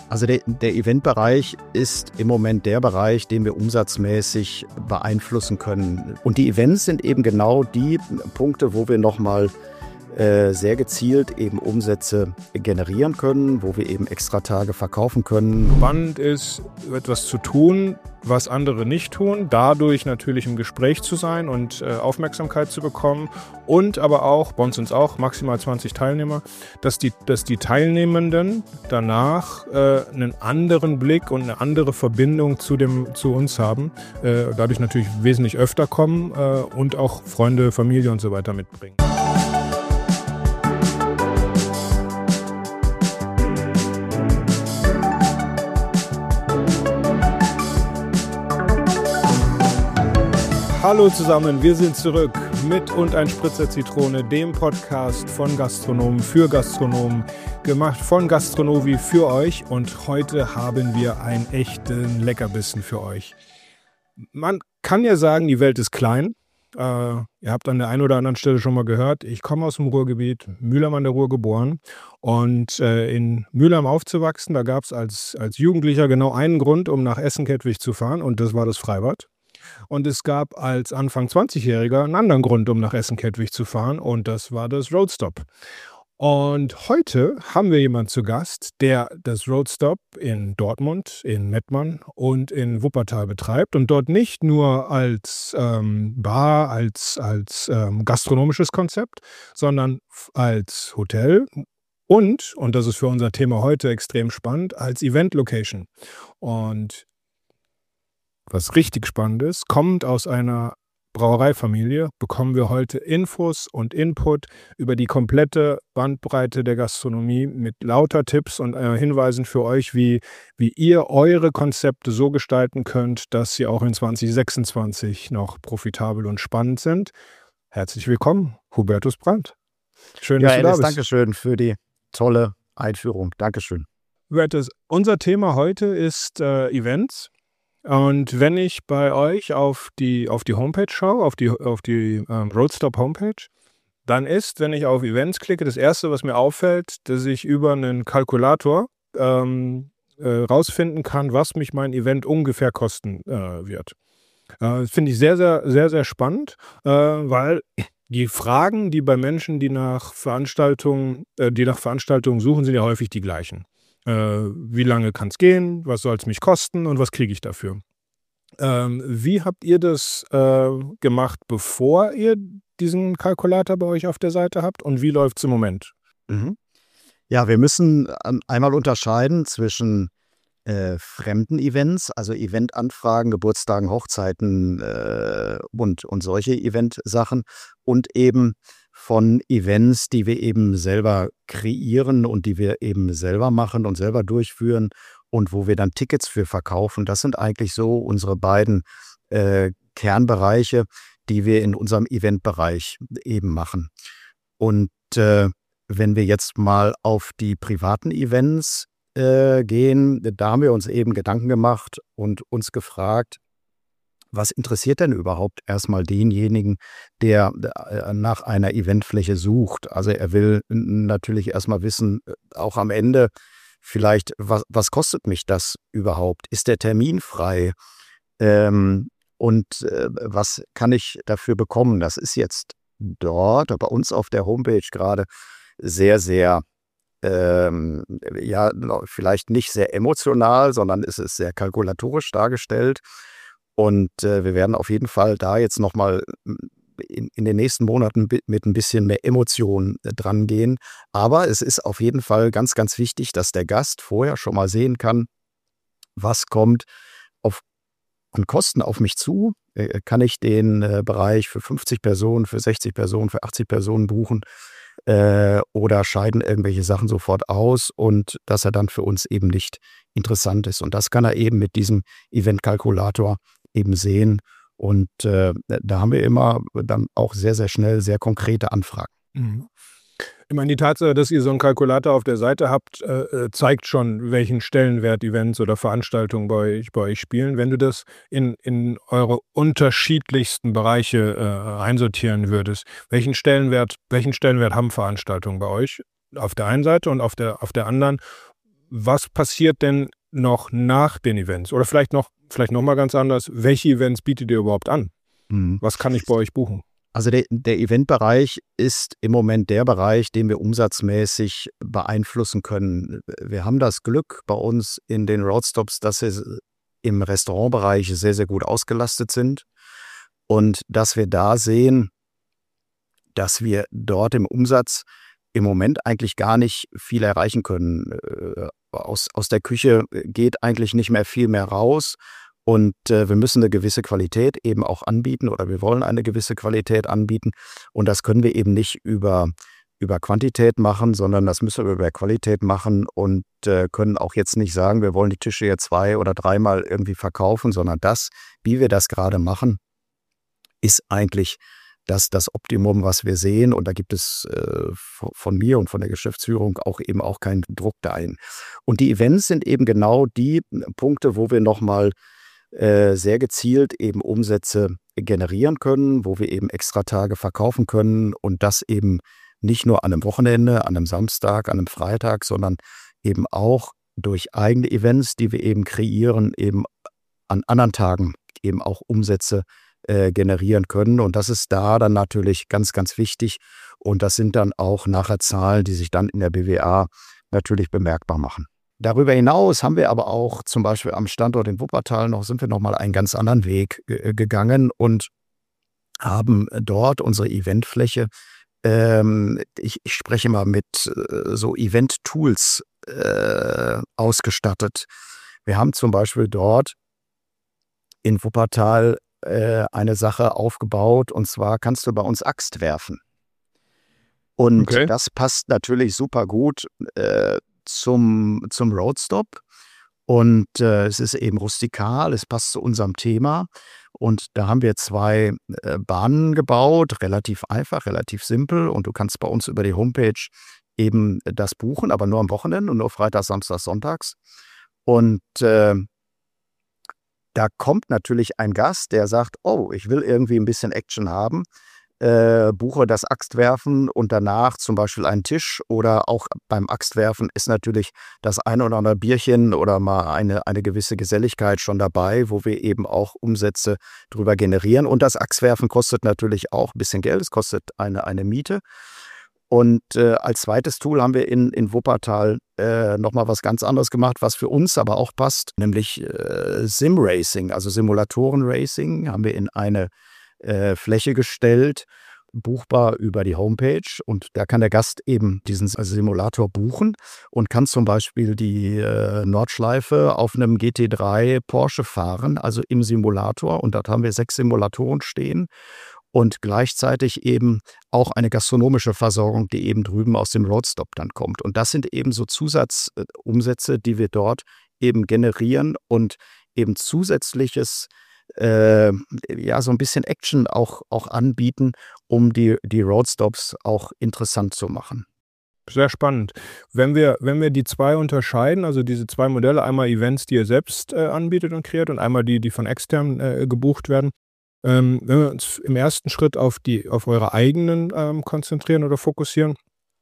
Also der Eventbereich ist im Moment der Bereich, den wir umsatzmäßig beeinflussen können. Und die Events sind eben genau die Punkte, wo wir nochmal sehr gezielt eben Umsätze generieren können, wo wir eben Extra-Tage verkaufen können. Spannend ist, etwas zu tun, was andere nicht tun, dadurch natürlich im Gespräch zu sein und Aufmerksamkeit zu bekommen und aber auch, bei uns sind es auch maximal 20 Teilnehmer, dass die Teilnehmenden danach einen anderen Blick und eine andere Verbindung zu uns haben, dadurch natürlich wesentlich öfter kommen und auch Freunde, Familie und so weiter mitbringen. Hallo zusammen, wir sind zurück mit und ein Spritzer Zitrone, dem Podcast von Gastronomen für Gastronomen, gemacht von Gastronovi für euch, und heute haben wir einen echten Leckerbissen für euch. Man kann ja sagen, die Welt ist klein. Ihr habt an der einen oder anderen Stelle schon mal gehört, ich komme aus dem Ruhrgebiet, Mülheim an der Ruhr geboren, und in Mülheim aufzuwachsen, da gab es als Jugendlicher genau einen Grund, um nach Essen-Kettwig zu fahren, und das war das Freibad. Und es gab als Anfang 20-Jähriger einen anderen Grund, um nach Essen-Kettwig zu fahren, und das war das Roadstop. Und heute haben wir jemanden zu Gast, der das Roadstop in Dortmund, in Mettmann und in Wuppertal betreibt und dort nicht nur als Bar, als gastronomisches Konzept, sondern als Hotel und das ist für unser Thema heute extrem spannend, als Event-Location. Und was richtig spannend ist, kommend aus einer Brauereifamilie, bekommen wir heute Infos und Input über die komplette Bandbreite der Gastronomie mit lauter Tipps und Hinweisen für euch, wie ihr eure Konzepte so gestalten könnt, dass sie auch in 2026 noch profitabel und spannend sind. Herzlich willkommen, Hubertus Brandt. Schön, dass du da bist. Dankeschön für die tolle Einführung. Dankeschön. Hubertus, unser Thema heute ist Events. Und wenn ich bei euch auf die Homepage schaue, auf die Roadstop Homepage, dann ist, wenn ich auf Events klicke, das Erste, was mir auffällt, dass ich über einen Kalkulator rausfinden kann, was mich mein Event ungefähr kosten wird. Das finde ich sehr, sehr, sehr, sehr spannend, weil die Fragen, die bei Menschen, die nach Veranstaltungen suchen, sind ja häufig die gleichen. Wie lange kann es gehen, was soll es mich kosten und was kriege ich dafür? Wie habt ihr das gemacht, bevor ihr diesen Kalkulator bei euch auf der Seite habt, und wie läuft es im Moment? Ja, wir müssen einmal unterscheiden zwischen fremden Events, also Eventanfragen, Geburtstagen, Hochzeiten und solche Eventsachen, und eben von Events, die wir eben selber kreieren und die wir eben selber machen und selber durchführen und wo wir dann Tickets für verkaufen. Das sind eigentlich so unsere beiden Kernbereiche, die wir in unserem Eventbereich eben machen. Und wenn wir jetzt mal auf die privaten Events gehen, da haben wir uns eben Gedanken gemacht und uns gefragt, was interessiert denn überhaupt erstmal denjenigen, der nach einer Eventfläche sucht? Also er will natürlich erstmal wissen, auch am Ende vielleicht, was kostet mich das überhaupt? Ist der Termin frei? Was kann ich dafür bekommen? Das ist jetzt dort bei uns auf der Homepage gerade sehr, sehr, vielleicht nicht sehr emotional, sondern es ist sehr kalkulatorisch dargestellt. Und wir werden auf jeden Fall da jetzt nochmal in den nächsten Monaten mit ein bisschen mehr Emotion dran gehen. Aber es ist auf jeden Fall ganz, ganz wichtig, dass der Gast vorher schon mal sehen kann, was kommt an Kosten auf mich zu. Kann ich den Bereich für 50 Personen, für 60 Personen, für 80 Personen buchen? Oder scheiden irgendwelche Sachen sofort aus, und dass er dann für uns eben nicht interessant ist. Und das kann er eben mit diesem Eventkalkulator eben sehen. Und da haben wir immer dann auch sehr, sehr schnell sehr konkrete Anfragen. Mhm. Ich meine, die Tatsache, dass ihr so einen Kalkulator auf der Seite habt, zeigt schon, welchen Stellenwert Events oder Veranstaltungen bei euch spielen. Wenn du das in eure unterschiedlichsten Bereiche einsortieren würdest, welchen Stellenwert haben Veranstaltungen bei euch auf der einen Seite, und auf der anderen, Was passiert denn noch nach den Events? Oder vielleicht noch mal ganz anders, welche Events bietet ihr überhaupt an? Was kann ich bei euch buchen? Also der Eventbereich ist im Moment der Bereich, den wir umsatzmäßig beeinflussen können. Wir haben das Glück bei uns in den Roadstops, dass wir im Restaurantbereich sehr, sehr gut ausgelastet sind und dass wir da sehen, dass wir dort im Umsatz im Moment eigentlich gar nicht viel erreichen können. Aus der Küche geht eigentlich nicht mehr viel mehr raus. Und wir müssen eine gewisse Qualität eben auch anbieten oder wir wollen eine gewisse Qualität anbieten. Und das können wir eben nicht über Quantität machen, sondern das müssen wir über Qualität machen und können auch jetzt nicht sagen, wir wollen die Tische jetzt 2- oder 3-mal irgendwie verkaufen, sondern das, wie wir das gerade machen, ist eigentlich das Optimum, was wir sehen. Und da gibt es von mir und von der Geschäftsführung auch eben auch keinen Druck dahin. Und die Events sind eben genau die Punkte, wo wir nochmal sehr gezielt eben Umsätze generieren können, wo wir eben Extratage verkaufen können und das eben nicht nur an einem Wochenende, an einem Samstag, an einem Freitag, sondern eben auch durch eigene Events, die wir eben kreieren, eben an anderen Tagen eben auch Umsätze generieren können. Und das ist da dann natürlich ganz, ganz wichtig. Und das sind dann auch nachher Zahlen, die sich dann in der BWA natürlich bemerkbar machen. Darüber hinaus haben wir aber auch zum Beispiel am Standort in Wuppertal sind wir noch mal einen ganz anderen Weg gegangen und haben dort unsere Eventfläche, ich spreche mal mit so Event-Tools ausgestattet. Wir haben zum Beispiel dort in Wuppertal eine Sache aufgebaut und zwar kannst du bei uns Axt werfen. Und das passt natürlich super gut zum Roadstop und es ist eben rustikal, es passt zu unserem Thema und da haben wir 2 Bahnen gebaut, relativ einfach, relativ simpel und du kannst bei uns über die Homepage eben das buchen, aber nur am Wochenende und nur Freitags, Samstags, Sonntags und da kommt natürlich ein Gast, der sagt, oh, ich will irgendwie ein bisschen Action haben, buche das Axtwerfen und danach zum Beispiel einen Tisch oder auch beim Axtwerfen ist natürlich das ein oder andere Bierchen oder mal eine gewisse Geselligkeit schon dabei, wo wir eben auch Umsätze drüber generieren. Und das Axtwerfen kostet natürlich auch ein bisschen Geld, es kostet eine Miete. Und als zweites Tool haben wir in Wuppertal nochmal was ganz anderes gemacht, was für uns aber auch passt, nämlich Sim-Racing, also Simulatoren-Racing haben wir in eine Fläche gestellt, buchbar über die Homepage und da kann der Gast eben diesen Simulator buchen und kann zum Beispiel die Nordschleife auf einem GT3 Porsche fahren, also im Simulator und dort haben wir 6 Simulatoren stehen und gleichzeitig eben auch eine gastronomische Versorgung, die eben drüben aus dem Roadstop dann kommt. Und das sind eben so Zusatzumsätze, die wir dort eben generieren und eben zusätzliches so ein bisschen Action auch anbieten, um die Roadstops auch interessant zu machen. Sehr spannend. Wenn wir die 2 unterscheiden, also diese 2 Modelle, einmal Events, die ihr selbst anbietet und kreiert und einmal die von extern gebucht werden, wenn wir uns im ersten Schritt auf eure eigenen konzentrieren oder fokussieren,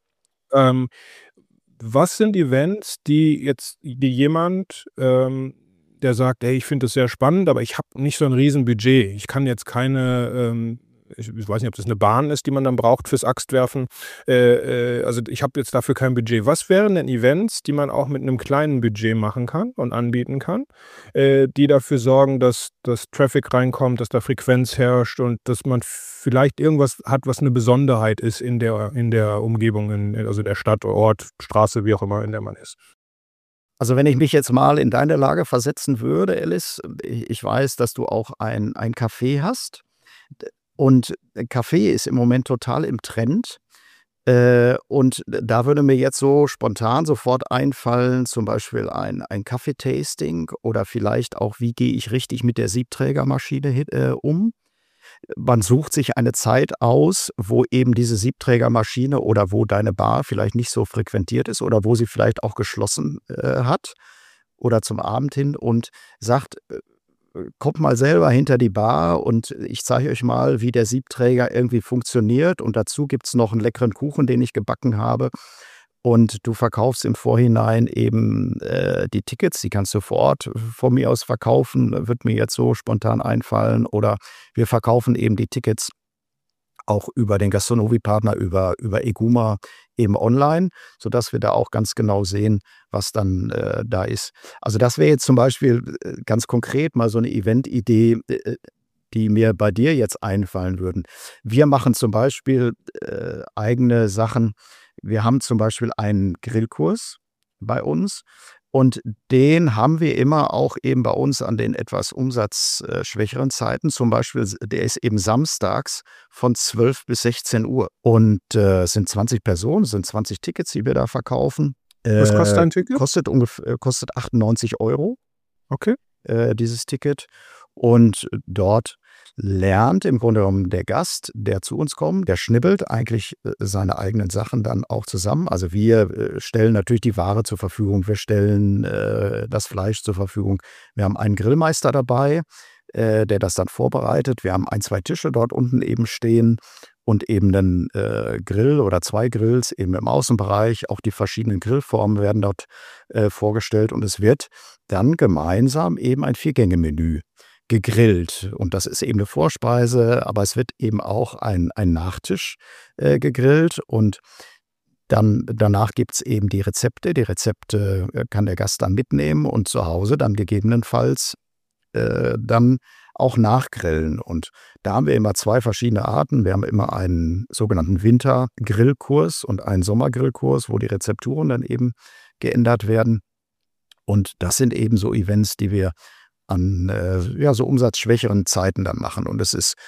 was sind Events, die jemand der sagt, hey, ich finde das sehr spannend, aber ich habe nicht so ein Riesenbudget. Ich kann jetzt keine, ich weiß nicht, ob das eine Bahn ist, die man dann braucht fürs Axtwerfen. Also ich habe jetzt dafür kein Budget. Was wären denn Events, die man auch mit einem kleinen Budget machen kann und anbieten kann, die dafür sorgen, dass das Traffic reinkommt, dass da Frequenz herrscht und dass man vielleicht irgendwas hat, was eine Besonderheit ist in der Umgebung, also der Stadt, Ort, Straße, wie auch immer, in der man ist? Also wenn ich mich jetzt mal in deine Lage versetzen würde, Alice, ich weiß, dass du auch ein Café hast und Kaffee ist im Moment total im Trend und da würde mir jetzt so spontan sofort einfallen, zum Beispiel ein Kaffeetasting oder vielleicht auch, wie gehe ich richtig mit der Siebträgermaschine um? Man sucht sich eine Zeit aus, wo eben diese Siebträgermaschine oder wo deine Bar vielleicht nicht so frequentiert ist oder wo sie vielleicht auch geschlossen hat oder zum Abend hin und sagt, kommt mal selber hinter die Bar und ich zeige euch mal, wie der Siebträger irgendwie funktioniert und dazu gibt es noch einen leckeren Kuchen, den ich gebacken habe. und du verkaufst im Vorhinein eben die Tickets, die kannst du vor Ort von mir aus verkaufen, wird mir jetzt so spontan einfallen, oder wir verkaufen eben die Tickets auch über den Gastronomie-Partner, über Eguma eben online, sodass wir da auch ganz genau sehen, was dann da ist. Also das wäre jetzt zum Beispiel ganz konkret mal so eine Event-Idee, die mir bei dir jetzt einfallen würden. Wir machen zum Beispiel eigene Sachen. Wir haben zum Beispiel einen Grillkurs bei uns und den haben wir immer auch eben bei uns an den etwas umsatzschwächeren Zeiten. Zum Beispiel, der ist eben samstags von 12 bis 16 Uhr und es sind 20 Personen, es sind 20 Tickets, die wir da verkaufen. Was kostet ein Ticket? Kostet 98 €, Okay. dieses Ticket. Und dort lernt im Grunde genommen der Gast, der zu uns kommt, der schnibbelt eigentlich seine eigenen Sachen dann auch zusammen. Also wir stellen natürlich die Ware zur Verfügung, wir stellen das Fleisch zur Verfügung. Wir haben einen Grillmeister dabei, der das dann vorbereitet. Wir haben 1, 2 Tische dort unten eben stehen und eben einen Grill oder 2 Grills eben im Außenbereich. Auch die verschiedenen Grillformen werden dort vorgestellt und es wird dann gemeinsam eben ein 4-Gänge-Menü gegrillt. Und das ist eben eine Vorspeise, aber es wird eben auch ein Nachtisch gegrillt und dann danach gibt es eben die Rezepte. Die Rezepte kann der Gast dann mitnehmen und zu Hause dann gegebenenfalls dann auch nachgrillen. Und da haben wir immer 2 verschiedene Arten. Wir haben immer einen sogenannten Wintergrillkurs und einen Sommergrillkurs, wo die Rezepturen dann eben geändert werden. Und das sind eben so Events, die wir an so umsatzschwächeren Zeiten dann machen. Und es ist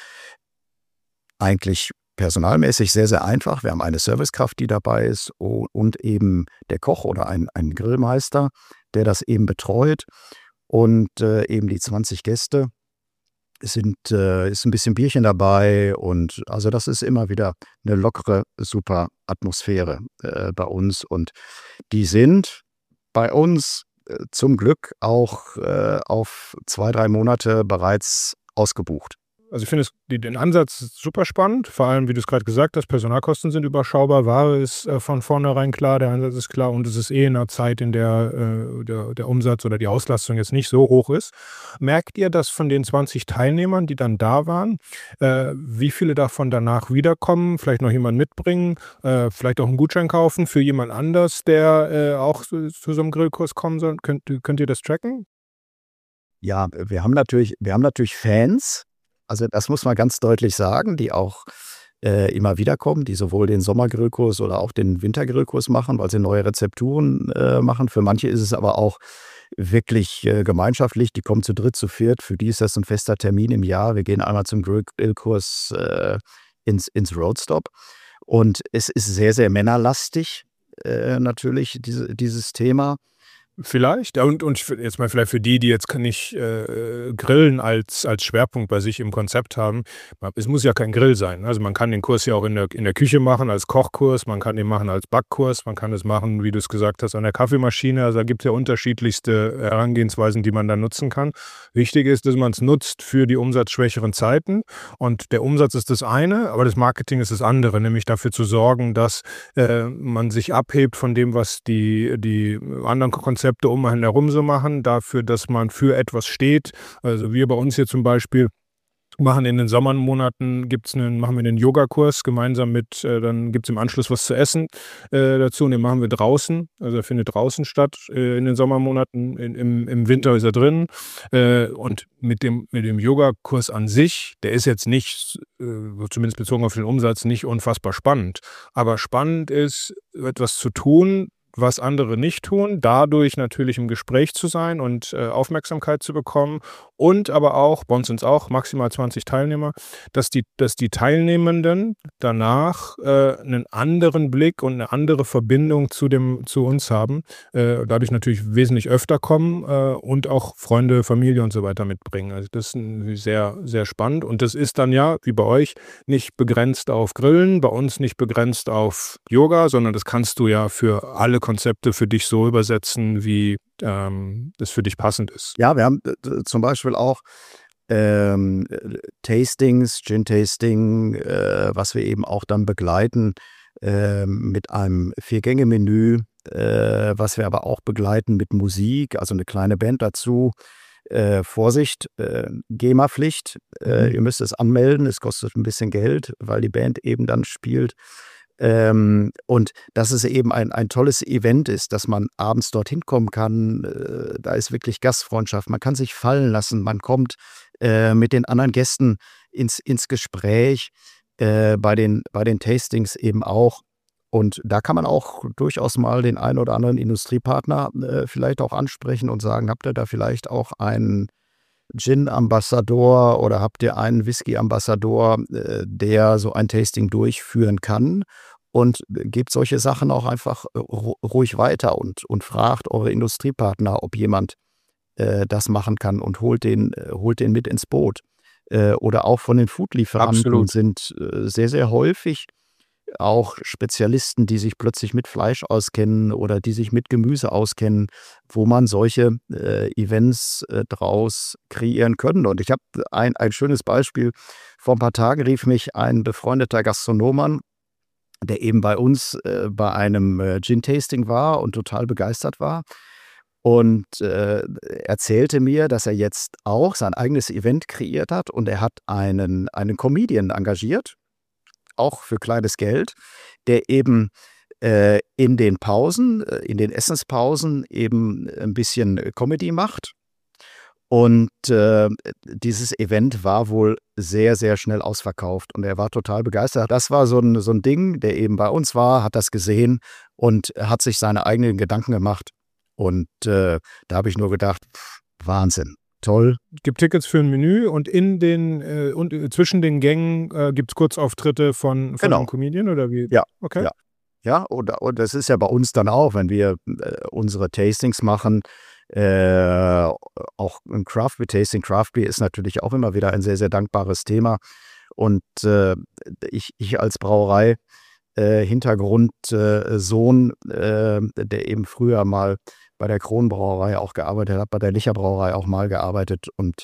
eigentlich personalmäßig sehr, sehr einfach. Wir haben eine Servicekraft, die dabei ist und eben der Koch oder ein Grillmeister, der das eben betreut. Und eben die 20 Gäste ist ein bisschen Bierchen dabei. Und also das ist immer wieder eine lockere, super Atmosphäre bei uns. Und die sind bei uns zum Glück auch auf 2, 3 Monate bereits ausgebucht. Also ich finde den Ansatz super spannend, vor allem, wie du es gerade gesagt hast, Personalkosten sind überschaubar, Ware ist von vornherein klar, der Ansatz ist klar und es ist in einer Zeit, in der der Umsatz oder die Auslastung jetzt nicht so hoch ist. Merkt ihr, dass von den 20 Teilnehmern, die dann da waren, wie viele davon danach wiederkommen, vielleicht noch jemanden mitbringen, vielleicht auch einen Gutschein kaufen für jemand anders, der auch zu so einem Grillkurs kommen soll? Könnt ihr das tracken? Ja, wir haben natürlich Fans. Also das muss man ganz deutlich sagen, die auch immer wieder kommen, die sowohl den Sommergrillkurs oder auch den Wintergrillkurs machen, weil sie neue Rezepturen machen. Für manche ist es aber auch wirklich gemeinschaftlich. Die kommen zu dritt, zu viert. Für die ist das ein fester Termin im Jahr. Wir gehen einmal zum Grillkurs ins Roadstop. Und es ist sehr, sehr männerlastig natürlich, dieses Thema. Vielleicht. Ja, und jetzt mal vielleicht für die jetzt nicht Grillen als Schwerpunkt bei sich im Konzept haben. Es muss ja kein Grill sein. Also man kann den Kurs ja auch in der Küche machen als Kochkurs, man kann den machen als Backkurs, man kann es machen, wie du es gesagt hast, an der Kaffeemaschine. Also da gibt es ja unterschiedlichste Herangehensweisen, die man da nutzen kann. Wichtig ist, dass man es nutzt für die umsatzschwächeren Zeiten. Und der Umsatz ist das eine, aber das Marketing ist das andere, nämlich dafür zu sorgen, dass man sich abhebt von dem, was die anderen Konzepte um einen herum so machen, dafür, dass man für etwas steht. Also wir bei uns hier zum Beispiel machen in den Sommermonaten machen wir einen Yogakurs gemeinsam mit, dann gibt es im Anschluss was zu essen dazu und den machen wir draußen. Also er findet draußen statt in den Sommermonaten, im Winter ist er drin. Und mit dem Yogakurs an sich, der ist jetzt nicht, zumindest bezogen auf den Umsatz, nicht unfassbar spannend. Aber spannend ist, etwas zu tun, was andere nicht tun, dadurch natürlich im Gespräch zu sein und Aufmerksamkeit zu bekommen und aber auch, bei uns sind es auch maximal 20 Teilnehmer, dass die Teilnehmenden danach einen anderen Blick und eine andere Verbindung zu uns haben, dadurch natürlich wesentlich öfter kommen und auch Freunde, Familie und so weiter mitbringen. Also das ist sehr, sehr spannend und das ist dann ja, wie bei euch, nicht begrenzt auf Grillen, bei uns nicht begrenzt auf Yoga, sondern das kannst du ja für alle Konzepte für dich so übersetzen, wie das für dich passend ist. Ja, wir haben zum Beispiel auch Tastings, Gin-Tasting, was wir eben auch dann begleiten mit einem 4-Gänge-Menü, was wir aber auch begleiten mit Musik, also eine kleine Band dazu. Vorsicht, GEMA-Pflicht, ihr müsst es anmelden, es kostet ein bisschen Geld, weil die Band eben dann spielt. Und dass es eben ein tolles Event ist, dass man abends dorthin kommen kann, da ist wirklich Gastfreundschaft, man kann sich fallen lassen, man kommt mit den anderen Gästen ins Gespräch, bei den Tastings eben auch. Und da kann man auch durchaus mal den einen oder anderen Industriepartner vielleicht auch ansprechen und sagen, habt ihr da vielleicht auch einen Gin-Ambassador oder habt ihr einen Whisky-Ambassador, der so ein Tasting durchführen kann? Und gebt solche Sachen auch einfach ruhig weiter und fragt eure Industriepartner, ob jemand das machen kann und holt den mit ins Boot. Oder auch von den Foodlieferanten sind sehr, sehr häufig auch Spezialisten, die sich plötzlich mit Fleisch auskennen oder die sich mit Gemüse auskennen, wo man solche Events draus kreieren können. Und ich habe ein schönes Beispiel. Vor ein paar Tagen rief mich ein befreundeter Gastronom an, der eben bei uns bei einem Gin-Tasting war und total begeistert war. Und erzählte mir, dass er jetzt auch sein eigenes Event kreiert hat und er hat einen Comedian engagiert, auch für kleines Geld, der eben in den Pausen, in den Essenspausen eben ein bisschen Comedy macht. Und dieses Event war wohl sehr, sehr schnell ausverkauft und er war total begeistert. Das war so ein Ding, der eben bei uns war, hat das gesehen und hat sich seine eigenen Gedanken gemacht. Und da habe ich nur gedacht, Wahnsinn. Toll. Es gibt Tickets für ein Menü und zwischen den Gängen gibt es Kurzauftritte von einem Comedian oder wie? Ja, okay. Ja, und das ist ja bei uns dann auch, wenn wir unsere Tastings machen, auch ein Craft Beer Tasting. Craft Beer ist natürlich auch immer wieder ein sehr, sehr dankbares Thema. Und ich als Brauerei Hintergrundsohn, der eben früher mal bei der Kronbrauerei auch gearbeitet hat, bei der Licher Brauerei auch mal gearbeitet und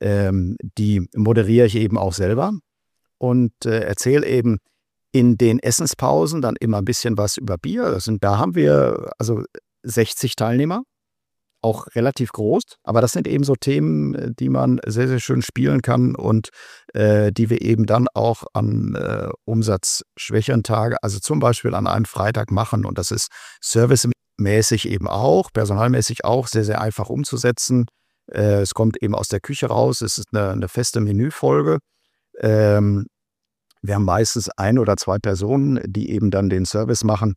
die moderiere ich eben auch selber und erzähle eben in den Essenspausen dann immer ein bisschen was über Bier. Da haben wir also 60 Teilnehmer, auch relativ groß, aber das sind eben so Themen, die man sehr, sehr schön spielen kann und die wir eben dann auch an umsatzschwächeren Tagen, also zum Beispiel an einem Freitag machen und das ist servicemäßig eben auch, personalmäßig auch sehr, sehr einfach umzusetzen. Es kommt eben aus der Küche raus, es ist eine feste Menüfolge. Wir haben meistens 1 oder 2 Personen, die eben dann den Service machen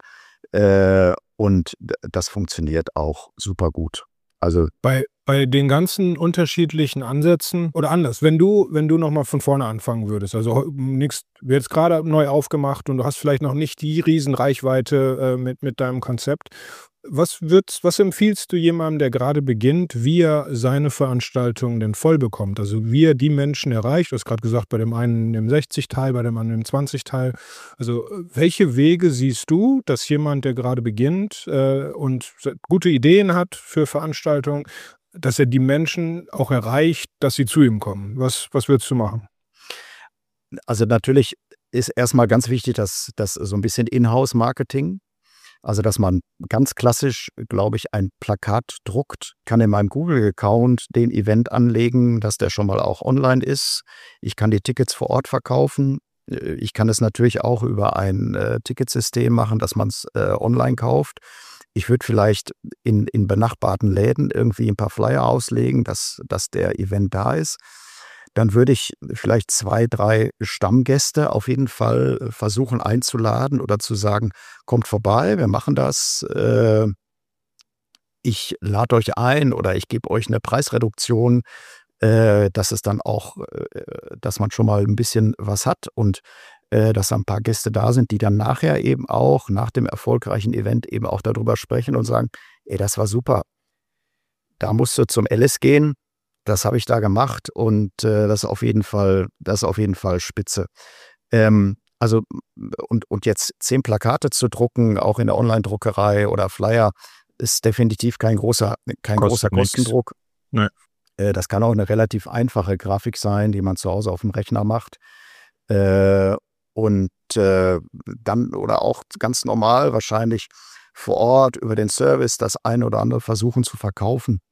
und das funktioniert auch super gut. Also bei den ganzen unterschiedlichen Ansätzen oder anders, wenn du nochmal von vorne anfangen würdest, also nichts wird jetzt gerade neu aufgemacht und du hast vielleicht noch nicht die Riesenreichweite mit deinem Konzept. Was empfiehlst du jemandem, der gerade beginnt, wie er seine Veranstaltung denn voll bekommt? Also wie er die Menschen erreicht? Du hast gerade gesagt, bei dem einen im 60-Teil, bei dem anderen im 20-Teil. Also welche Wege siehst du, dass jemand, der gerade beginnt und gute Ideen hat für Veranstaltungen, dass er die Menschen auch erreicht, dass sie zu ihm kommen? Was würdest du machen? Also natürlich ist erstmal ganz wichtig, dass so ein bisschen Inhouse-Marketing. Also, dass man ganz klassisch, glaube ich, ein Plakat druckt, kann in meinem Google-Account den Event anlegen, dass der schon mal auch online ist. Ich kann die Tickets vor Ort verkaufen. Ich kann es natürlich auch über ein Ticketsystem machen, dass man es online kauft. Ich würde vielleicht in benachbarten Läden irgendwie ein paar Flyer auslegen, dass der Event da ist. Dann würde ich vielleicht 2, 3 Stammgäste auf jeden Fall versuchen einzuladen oder zu sagen, kommt vorbei, wir machen das. Ich lade euch ein oder ich gebe euch eine Preisreduktion, dass es dann auch, dass man schon mal ein bisschen was hat und dass ein paar Gäste da sind, die dann nachher eben auch nach dem erfolgreichen Event eben auch darüber sprechen und sagen, ey, das war super. Da musst du zum Alice gehen. Das habe ich da gemacht und das ist auf jeden Fall spitze. Also und jetzt 10 Plakate zu drucken, auch in der Online-Druckerei oder Flyer, ist definitiv kein großer Kostendruck. Nee. Das kann auch eine relativ einfache Grafik sein, die man zu Hause auf dem Rechner macht. und dann oder auch ganz normal wahrscheinlich vor Ort über den Service das eine oder andere versuchen zu verkaufen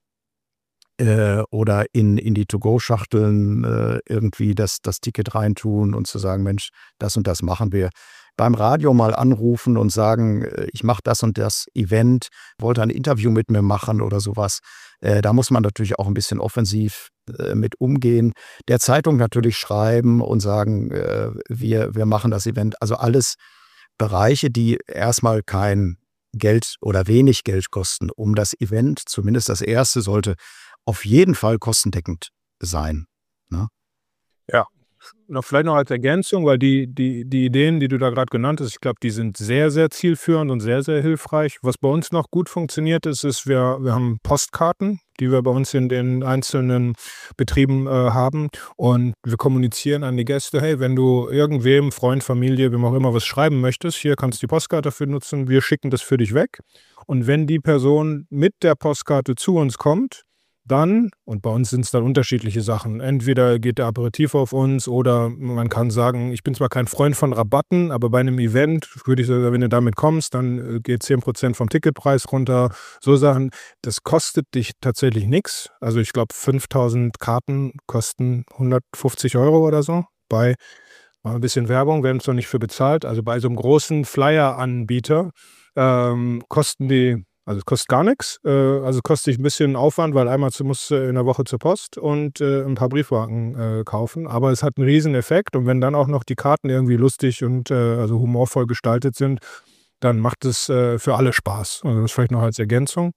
oder in die To-Go-Schachteln irgendwie das Ticket reintun und zu sagen, Mensch, das und das machen wir. Beim Radio mal anrufen und sagen, ich mache das und das Event, wollte ein Interview mit mir machen oder sowas. Da muss man natürlich auch ein bisschen offensiv mit umgehen. Der Zeitung natürlich schreiben und sagen, wir machen das Event. Also alles Bereiche, die erstmal kein Geld oder wenig Geld kosten, um das Event, zumindest das erste, sollte auf jeden Fall kostendeckend sein. Ne? Ja, vielleicht noch als Ergänzung, weil die Ideen, die du da gerade genannt hast, ich glaube, die sind sehr, sehr zielführend und sehr, sehr hilfreich. Was bei uns noch gut funktioniert ist, wir haben Postkarten, die wir bei uns in den einzelnen Betrieben haben, und wir kommunizieren an die Gäste, hey, wenn du irgendwem, Freund, Familie, wem auch immer was schreiben möchtest, hier kannst du die Postkarte dafür nutzen, wir schicken das für dich weg. Und wenn die Person mit der Postkarte zu uns kommt, dann, und bei uns sind es dann unterschiedliche Sachen, entweder geht der Aperitif auf uns oder man kann sagen, ich bin zwar kein Freund von Rabatten, aber bei einem Event würde ich sagen, wenn du damit kommst, dann geht 10% vom Ticketpreis runter. So Sachen, das kostet dich tatsächlich nichts. Also ich glaube, 5.000 Karten kosten 150 € oder so. Bei mal ein bisschen Werbung, werden es noch nicht für bezahlt. Also bei so einem großen Flyer-Anbieter kosten die. Also es kostet gar nichts, also kostet dich ein bisschen Aufwand, weil einmal musst du in der Woche zur Post und ein paar Briefmarken kaufen. Aber es hat einen riesen Effekt, und wenn dann auch noch die Karten irgendwie lustig und also humorvoll gestaltet sind, dann macht es für alle Spaß. Also das vielleicht noch als Ergänzung.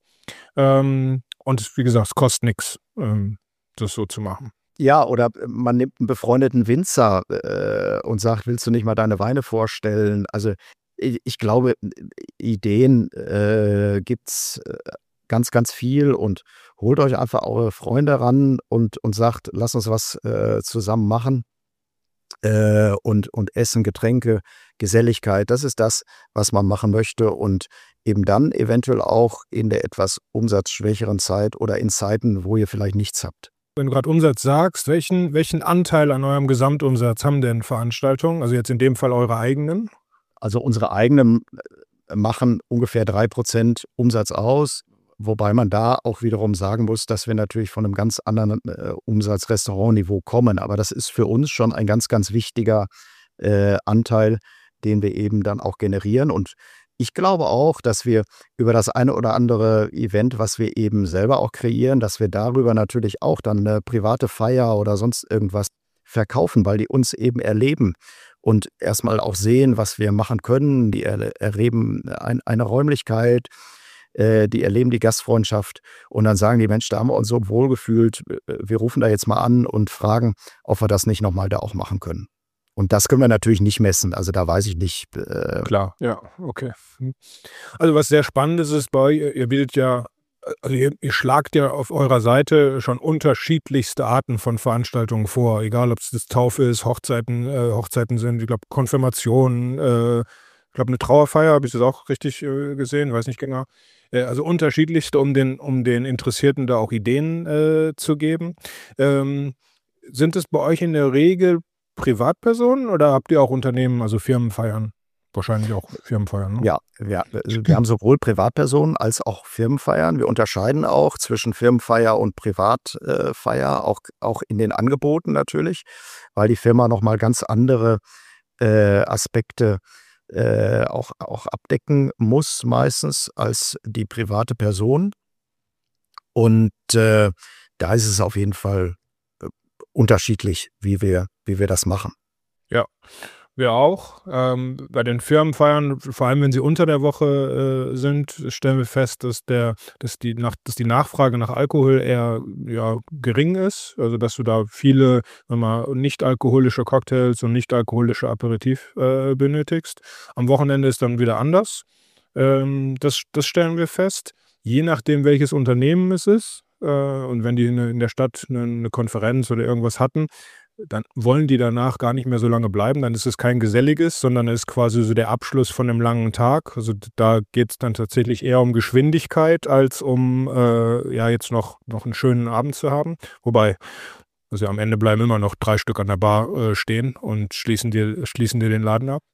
Und wie gesagt, es kostet nichts, das so zu machen. Ja, oder man nimmt einen befreundeten Winzer und sagt, willst du nicht mal deine Weine vorstellen? Also ich glaube, Ideen gibt's ganz, ganz viel, und holt euch einfach eure Freunde ran und sagt, lass uns was zusammen machen. Und Essen, Getränke, Geselligkeit, das ist das, was man machen möchte, und eben dann eventuell auch in der etwas umsatzschwächeren Zeit oder in Zeiten, wo ihr vielleicht nichts habt. Wenn du gerade Umsatz sagst, welchen Anteil an eurem Gesamtumsatz haben denn Veranstaltungen? Also jetzt in dem Fall eure eigenen? Also unsere eigenen machen ungefähr 3% Umsatz aus, wobei man da auch wiederum sagen muss, dass wir natürlich von einem ganz anderen Umsatz-Restaurantniveau kommen. Aber das ist für uns schon ein ganz, ganz wichtiger Anteil, den wir eben dann auch generieren. Und ich glaube auch, dass wir über das eine oder andere Event, was wir eben selber auch kreieren, dass wir darüber natürlich auch dann eine private Feier oder sonst irgendwas verkaufen, weil die uns eben erleben und erstmal auch sehen, was wir machen können. Die erleben eine Räumlichkeit, die erleben die Gastfreundschaft, und dann sagen die, Mensch, da haben wir uns so wohl gefühlt, wir rufen da jetzt mal an und fragen, ob wir das nicht nochmal da auch machen können. Und das können wir natürlich nicht messen, also da weiß ich nicht. Klar, ja, okay. Also was sehr Spannendes ist bei euch, ihr bietet ja, also ihr schlagt ja auf eurer Seite schon unterschiedlichste Arten von Veranstaltungen vor, egal ob es das Taufe ist, Hochzeiten sind, ich glaube Konfirmationen, ich glaube eine Trauerfeier, habe ich das auch richtig gesehen, weiß nicht genau. Also unterschiedlichste, um den Interessierten da auch Ideen zu geben. Sind es bei euch in der Regel Privatpersonen oder habt ihr auch Unternehmen, also Firmenfeiern? Wahrscheinlich auch Firmenfeiern, ne? Ja, wir haben sowohl Privatpersonen als auch Firmenfeiern. Wir unterscheiden auch zwischen Firmenfeier und Privatfeier, auch in den Angeboten natürlich, weil die Firma nochmal ganz andere Aspekte auch abdecken muss meistens als die private Person. Und da ist es auf jeden Fall unterschiedlich, wie wir das machen. Ja, wir auch. Bei den Firmenfeiern, vor allem wenn sie unter der Woche sind, stellen wir fest, dass die Nachfrage nach Alkohol eher gering ist. Also dass du da viele nicht-alkoholische Cocktails und nicht-alkoholische Aperitif benötigst. Am Wochenende ist dann wieder anders. Das stellen wir fest. Je nachdem, welches Unternehmen es ist. Und wenn die in der Stadt eine Konferenz oder irgendwas hatten, dann wollen die danach gar nicht mehr so lange bleiben. Dann ist es kein geselliges, sondern es ist quasi so der Abschluss von einem langen Tag. Also da geht es dann tatsächlich eher um Geschwindigkeit, als um jetzt noch einen schönen Abend zu haben. Wobei, Also am Ende bleiben immer noch 3 Stück an der Bar stehen und schließen dir den Laden ab.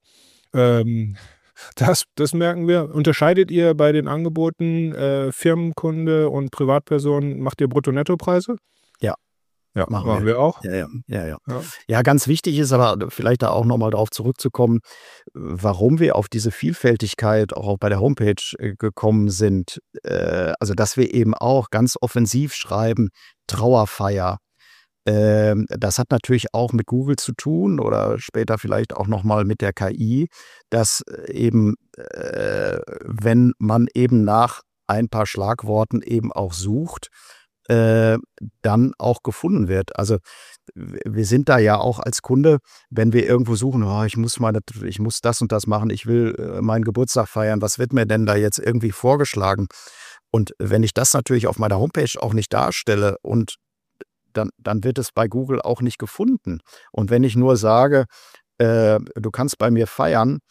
Das merken wir. Unterscheidet ihr bei den Angeboten Firmenkunde und Privatpersonen, macht ihr Brutto-Netto-Preise? Ja. Ja, Machen wir auch. Ja. Ja. Ja, ganz wichtig ist aber vielleicht da auch nochmal darauf zurückzukommen, warum wir auf diese Vielfältigkeit auch bei der Homepage gekommen sind. Also, dass wir eben auch ganz offensiv schreiben, Trauerfeier. Das hat natürlich auch mit Google zu tun oder später vielleicht auch nochmal mit der KI, dass eben, wenn man eben nach ein paar Schlagworten eben auch sucht, dann auch gefunden wird. Also wir sind da ja auch als Kunde, wenn wir irgendwo suchen, oh, ich muss das und das machen, ich will meinen Geburtstag feiern, was wird mir denn da jetzt irgendwie vorgeschlagen? Und wenn ich das natürlich auf meiner Homepage auch nicht darstelle und dann wird es bei Google auch nicht gefunden. Und wenn ich nur sage, du kannst bei mir feiern,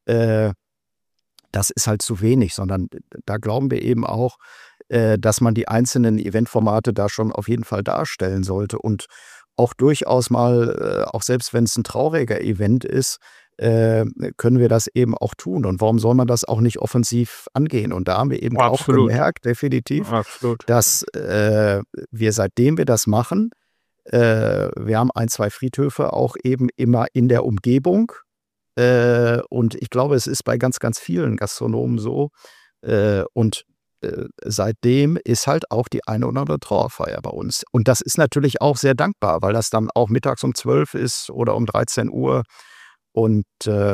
das ist halt zu wenig, sondern da glauben wir eben auch, dass man die einzelnen Eventformate da schon auf jeden Fall darstellen sollte und auch durchaus mal, auch selbst wenn es ein trauriger Event ist, können wir das eben auch tun. Und warum soll man das auch nicht offensiv angehen? Und da haben wir eben auch gemerkt, definitiv, dass wir, seitdem wir das machen, wir haben 1, 2 Friedhöfe auch eben immer in der Umgebung. Und ich glaube, es ist bei ganz, ganz vielen Gastronomen so. Und seitdem ist halt auch die eine oder andere Trauerfeier bei uns. Und das ist natürlich auch sehr dankbar, weil das dann auch mittags um 12 ist oder um 13 Uhr. Und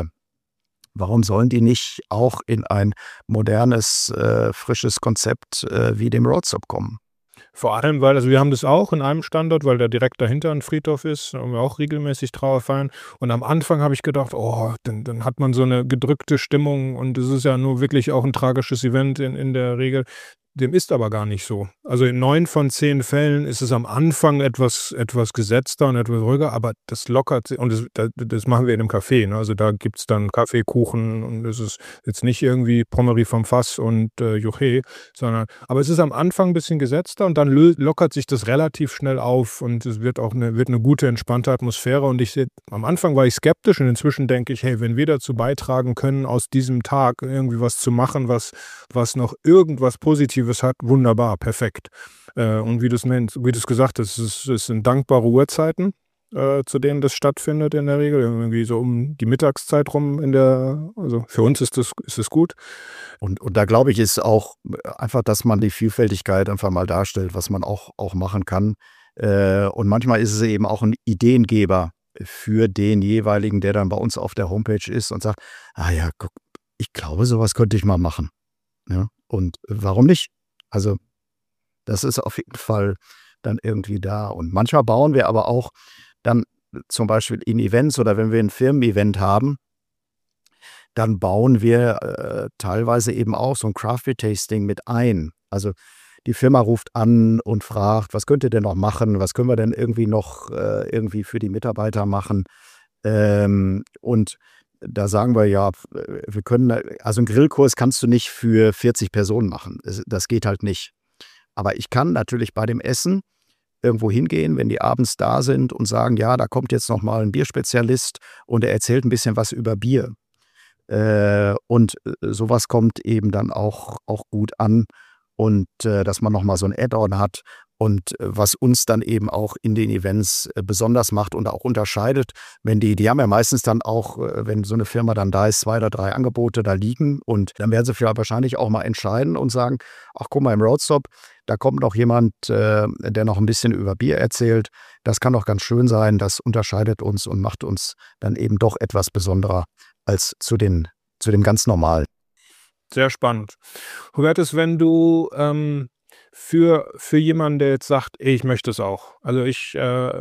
warum sollen die nicht auch in ein modernes, frisches Konzept wie dem Roadstop kommen? Vor allem, weil, also wir haben das auch in einem Standort, weil da direkt dahinter ein Friedhof ist, da haben wir auch regelmäßig Trauerfeiern. Und am Anfang habe ich gedacht, oh, dann hat man so eine gedrückte Stimmung und es ist ja nur wirklich auch ein tragisches Event in der Regel. Dem ist aber gar nicht so. Also in 9 von 10 Fällen ist es am Anfang etwas gesetzter und etwas ruhiger, aber das lockert sich und das machen wir in einem Café, ne? Also da gibt's dann Kaffee, Kuchen und es ist jetzt nicht irgendwie Pommery vom Fass und Juché, aber es ist am Anfang ein bisschen gesetzter und dann lockert sich das relativ schnell auf und es wird auch eine gute, entspannte Atmosphäre und am Anfang war ich skeptisch und inzwischen denke ich, hey, wenn wir dazu beitragen können, aus diesem Tag irgendwie was zu machen, was noch irgendwas Positives hat, wunderbar, perfekt. Und wie du es gesagt hast, es sind dankbare Uhrzeiten, zu denen das stattfindet in der Regel, irgendwie so um die Mittagszeit rum also für uns ist es gut. Und da glaube ich, ist auch einfach, dass man die Vielfältigkeit einfach mal darstellt, was man auch machen kann. Und manchmal ist es eben auch ein Ideengeber für den jeweiligen, der dann bei uns auf der Homepage ist und sagt, ah ja, guck, ich glaube, sowas könnte ich mal machen. Ja, und warum nicht? Also das ist auf jeden Fall dann irgendwie da. Und manchmal bauen wir aber auch dann zum Beispiel in Events oder wenn wir ein Firmen-Event haben, dann bauen wir teilweise eben auch so ein Craft Beer Tasting mit ein. Also die Firma ruft an und fragt, was könnt ihr denn noch machen? Was können wir denn irgendwie noch irgendwie für die Mitarbeiter machen? Und da sagen wir ja, wir können, also einen Grillkurs kannst du nicht für 40 Personen machen. Das geht halt nicht. Aber ich kann natürlich bei dem Essen irgendwo hingehen, wenn die abends da sind und sagen, ja, da kommt jetzt noch mal ein Bierspezialist und er erzählt ein bisschen was über Bier. Und sowas kommt eben dann auch gut an und dass man noch mal so ein Add-on hat. Und was uns dann eben auch in den Events besonders macht und auch unterscheidet, wenn die haben ja meistens dann auch, wenn so eine Firma dann da ist, 2 oder 3 Angebote da liegen und dann werden sie wahrscheinlich auch mal entscheiden und sagen, ach guck mal, im Roadstop, da kommt noch jemand, der noch ein bisschen über Bier erzählt. Das kann doch ganz schön sein, das unterscheidet uns und macht uns dann eben doch etwas besonderer als zu dem ganz normalen. Sehr spannend. Hubertus, wenn du für jemanden, der jetzt sagt, ey, ich möchte es auch. Also ich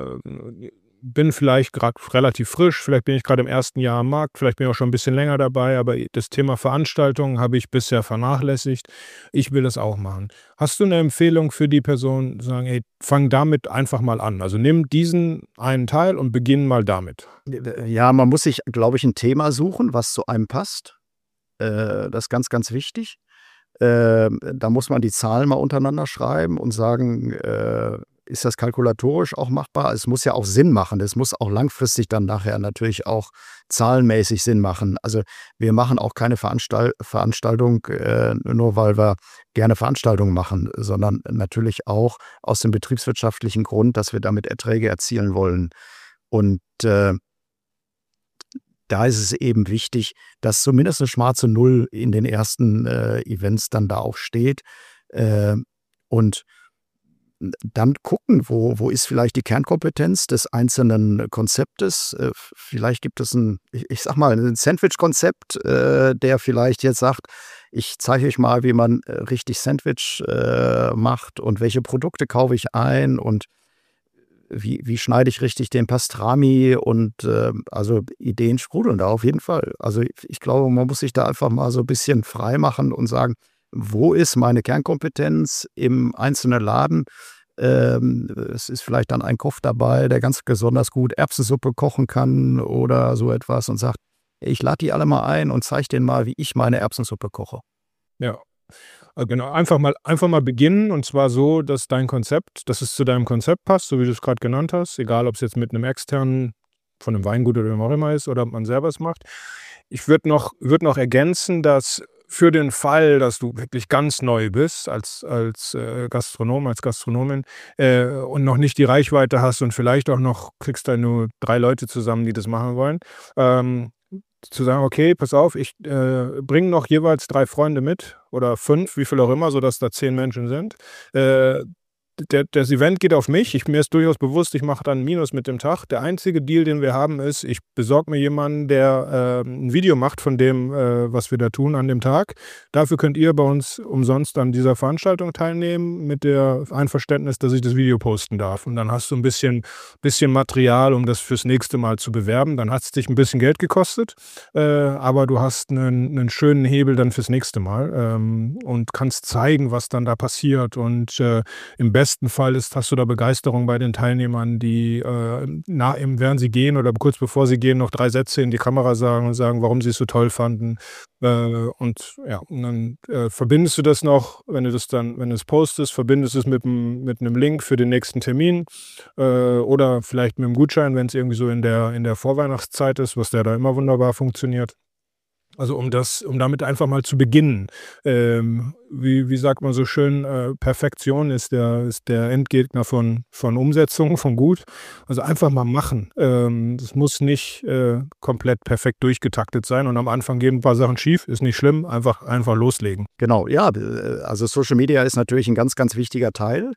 bin vielleicht gerade relativ frisch, vielleicht bin ich gerade im ersten Jahr am Markt, vielleicht bin ich auch schon ein bisschen länger dabei, aber das Thema Veranstaltungen habe ich bisher vernachlässigt. Ich will das auch machen. Hast du eine Empfehlung für die Person, sagen, ey, fang damit einfach mal an. Also nimm diesen einen Teil und beginn mal damit. Ja, man muss sich, glaube ich, ein Thema suchen, was zu einem passt. Das ist ganz, ganz wichtig. Da muss man die Zahlen mal untereinander schreiben und sagen, ist das kalkulatorisch auch machbar? Es muss ja auch Sinn machen. Es muss auch langfristig dann nachher natürlich auch zahlenmäßig Sinn machen. Also wir machen auch keine Veranstaltung, nur weil wir gerne Veranstaltungen machen, sondern natürlich auch aus dem betriebswirtschaftlichen Grund, dass wir damit Erträge erzielen wollen. Und da ist es eben wichtig, dass zumindest eine schwarze Null in den ersten Events dann da auch steht. Und dann gucken, wo ist vielleicht die Kernkompetenz des einzelnen Konzeptes. Vielleicht gibt es ich sag mal, ein Sandwich-Konzept, der vielleicht jetzt sagt, ich zeige euch mal, wie man richtig Sandwich macht und welche Produkte kaufe ich ein und wie schneide ich richtig den Pastrami und also Ideen sprudeln da auf jeden Fall. Also ich glaube, man muss sich da einfach mal so ein bisschen frei machen und sagen, wo ist meine Kernkompetenz im einzelnen Laden? Es ist vielleicht dann ein Koch dabei, der ganz besonders gut Erbsensuppe kochen kann oder so etwas und sagt, ich lade die alle mal ein und zeige denen mal, wie ich meine Erbsensuppe koche. Ja. Genau, einfach mal beginnen und zwar so, dass dass es zu deinem Konzept passt, so wie du es gerade genannt hast, egal ob es jetzt mit einem externen, von einem Weingut oder wem auch immer ist oder ob man selber es macht. Ich würde noch ergänzen, dass für den Fall, dass du wirklich ganz neu bist als Gastronom, als Gastronomin und noch nicht die Reichweite hast und vielleicht auch noch kriegst du nur 3 Leute zusammen, die das machen wollen, zu sagen, okay, pass auf, ich bringe noch jeweils 3 Freunde mit oder 5, wie viel auch immer, sodass da 10 Menschen sind. Das Event geht auf mich. Mir ist durchaus bewusst, ich mache dann ein Minus mit dem Tag. Der einzige Deal, den wir haben, ist, ich besorge mir jemanden, der ein Video macht von dem, was wir da tun an dem Tag. Dafür könnt ihr bei uns umsonst an dieser Veranstaltung teilnehmen, mit der Einverständnis, dass ich das Video posten darf. Und dann hast du ein bisschen Material, um das fürs nächste Mal zu bewerben. Dann hat es dich ein bisschen Geld gekostet, aber du hast einen schönen Hebel dann fürs nächste Mal und kannst zeigen, was dann da passiert. Und im besten Fall hast du da Begeisterung bei den Teilnehmern, die während sie gehen oder kurz bevor sie gehen, noch 3 Sätze in die Kamera sagen und sagen, warum sie es so toll fanden. Und dann verbindest du das noch, wenn du es postest, verbindest du es mit einem Link für den nächsten Termin oder vielleicht mit einem Gutschein, wenn es irgendwie so in der Vorweihnachtszeit ist, was da immer wunderbar funktioniert. Also um damit einfach mal zu beginnen. Wie sagt man so schön, Perfektion ist der Endgegner von Umsetzung, von Gut. Also einfach mal machen. Das muss nicht komplett perfekt durchgetaktet sein und am Anfang gehen ein paar Sachen schief, ist nicht schlimm, einfach loslegen. Genau, ja, also Social Media ist natürlich ein ganz, ganz wichtiger Teil,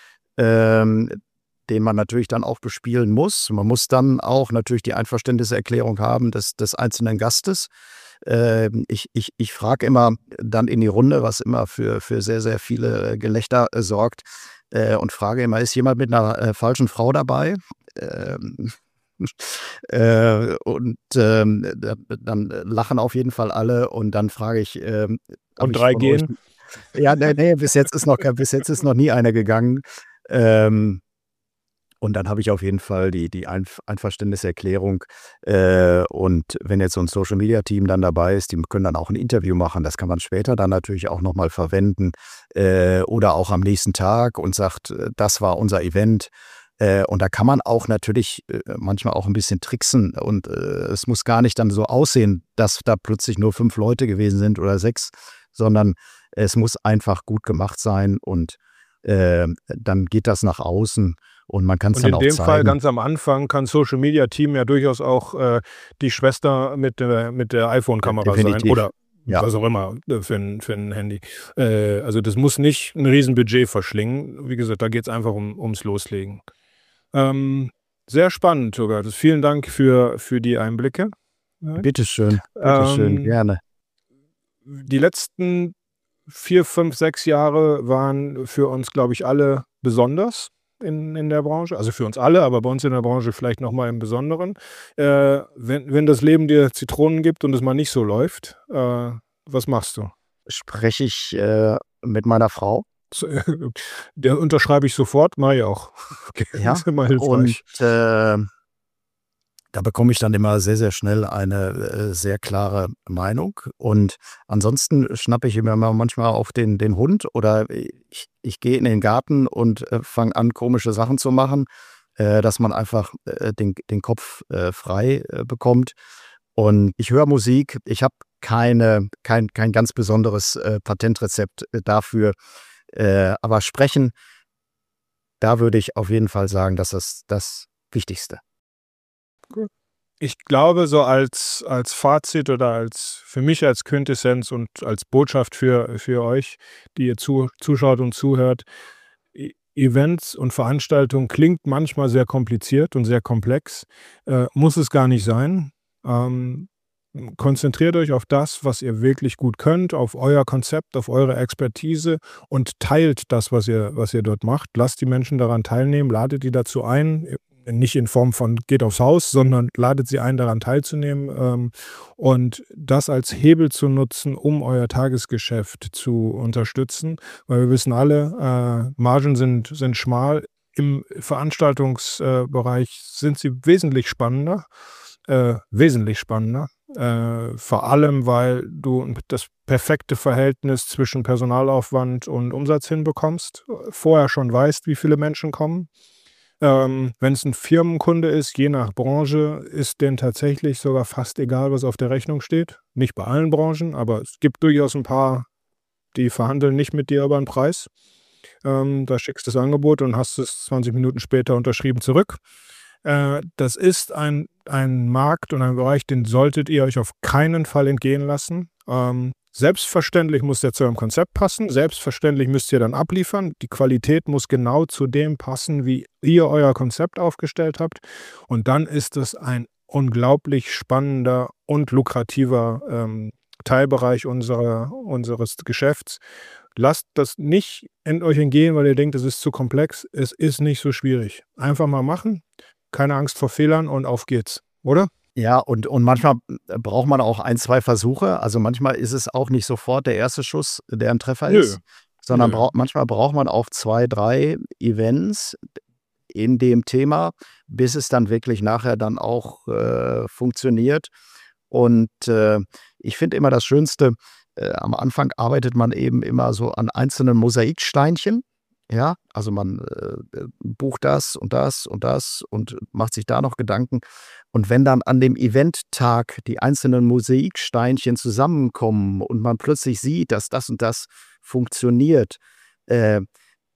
den man natürlich dann auch bespielen muss. Man muss dann auch natürlich die Einverständniserklärung haben des einzelnen Gastes. Ich frage immer dann in die Runde, was immer für sehr, sehr viele Gelächter sorgt und frage immer, ist jemand mit einer falschen Frau dabei? Dann lachen auf jeden Fall alle und dann frage ich, und 3 gehen? Ja, nee, bis jetzt ist noch nie einer gegangen. Und dann habe ich auf jeden Fall die Einverständniserklärung. Und wenn jetzt so ein Social-Media-Team dann dabei ist, die können dann auch ein Interview machen. Das kann man später dann natürlich auch nochmal verwenden. Oder auch am nächsten Tag und sagt, das war unser Event. Und da kann man auch natürlich manchmal auch ein bisschen tricksen. Und es muss gar nicht dann so aussehen, dass da plötzlich nur 5 Leute gewesen sind oder 6, sondern es muss einfach gut gemacht sein. Und dann geht das nach außen. Und man kann es dann auch zeigen. Und in dem Fall ganz am Anfang kann Social Media Team ja durchaus auch die Schwester mit der iPhone-Kamera sein oder was auch immer für ein Handy. Also das muss nicht ein Riesenbudget verschlingen. Wie gesagt, da geht es einfach ums Loslegen. Sehr spannend, Hubertus. Vielen Dank für die Einblicke. Bitteschön, gerne. Die letzten 4, 5, 6 Jahre waren für uns, glaube ich, alle besonders in der Branche. Also für uns alle, aber bei uns in der Branche vielleicht nochmal im Besonderen. Wenn das Leben dir Zitronen gibt und es mal nicht so läuft, was machst du? Spreche ich mit meiner Frau. Der unterschreibe ich sofort, mache ich auch. Okay, ja, das ist immer hilfreich. Und Da bekomme ich dann immer sehr, sehr schnell eine sehr klare Meinung. Und ansonsten schnappe ich mir manchmal auf den Hund oder ich gehe in den Garten und fange an, komische Sachen zu machen, dass man einfach den Kopf frei bekommt. Und ich höre Musik. Ich habe kein ganz besonderes Patentrezept dafür. Aber sprechen, da würde ich auf jeden Fall sagen, dass das Wichtigste. Ich glaube, so als Fazit oder für mich als Quintessenz und als Botschaft für euch, die ihr zuschaut und zuhört, Events und Veranstaltungen klingt manchmal sehr kompliziert und sehr komplex, muss es gar nicht sein. Konzentriert euch auf das, was ihr wirklich gut könnt, auf euer Konzept, auf eure Expertise und teilt das, was ihr dort macht. Lasst die Menschen daran teilnehmen, ladet die dazu ein, nicht in Form von geht aufs Haus, sondern ladet sie ein, daran teilzunehmen und das als Hebel zu nutzen, um euer Tagesgeschäft zu unterstützen, weil wir wissen alle, Margen sind schmal. Im Veranstaltungsbereich sind sie wesentlich spannender. Vor allem, weil du das perfekte Verhältnis zwischen Personalaufwand und Umsatz hinbekommst, vorher schon weißt, wie viele Menschen kommen. Wenn es ein Firmenkunde ist, je nach Branche, ist denen tatsächlich sogar fast egal, was auf der Rechnung steht. Nicht bei allen Branchen, aber es gibt durchaus ein paar, die verhandeln nicht mit dir über einen Preis. Da schickst du das Angebot und hast es 20 Minuten später unterschrieben zurück. Das ist ein Markt und ein Bereich, den solltet ihr euch auf keinen Fall entgehen lassen. Selbstverständlich muss der zu eurem Konzept passen. Selbstverständlich müsst ihr dann abliefern. Die Qualität muss genau zu dem passen, wie ihr euer Konzept aufgestellt habt. Und dann ist es ein unglaublich spannender und lukrativer Teilbereich unseres Geschäfts. Lasst das nicht in euch entgehen, weil ihr denkt, es ist zu komplex. Es ist nicht so schwierig. Einfach mal machen. Keine Angst vor Fehlern und auf geht's, oder? Ja, und manchmal braucht man auch 1, 2 Versuche. Also manchmal ist es auch nicht sofort der erste Schuss, der ein Treffer ist, sondern manchmal braucht man auch 2, 3 Events in dem Thema, bis es dann wirklich nachher dann auch funktioniert. Und ich finde immer das Schönste, am Anfang arbeitet man eben immer so an einzelnen Mosaiksteinchen. Ja, also man bucht das und das und das und macht sich da noch Gedanken. Und wenn dann an dem Eventtag die einzelnen Mosaiksteinchen zusammenkommen und man plötzlich sieht, dass das und das funktioniert, dann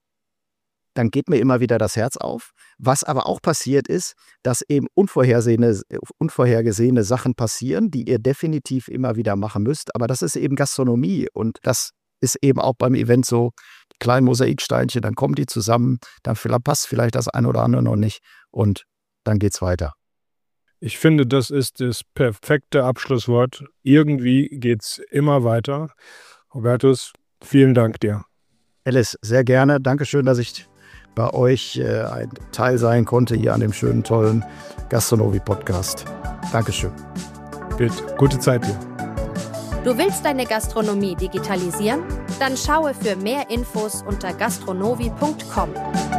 geht mir immer wieder das Herz auf. Was aber auch passiert ist, dass eben unvorhergesehene Sachen passieren, die ihr definitiv immer wieder machen müsst. Aber das ist eben Gastronomie und das ist eben auch beim Event so, die kleinen Mosaiksteinchen, dann kommen die zusammen, dann passt vielleicht das eine oder andere noch nicht und dann geht's weiter. Ich finde, das ist das perfekte Abschlusswort. Irgendwie geht's immer weiter. Hubertus, vielen Dank dir. Alice, sehr gerne. Dankeschön, dass ich bei euch ein Teil sein konnte hier an dem schönen, tollen Gastronomie-Podcast. Dankeschön. Bitte, gute Zeit dir. Du willst deine Gastronomie digitalisieren? Dann schaue für mehr Infos unter gastronovi.com.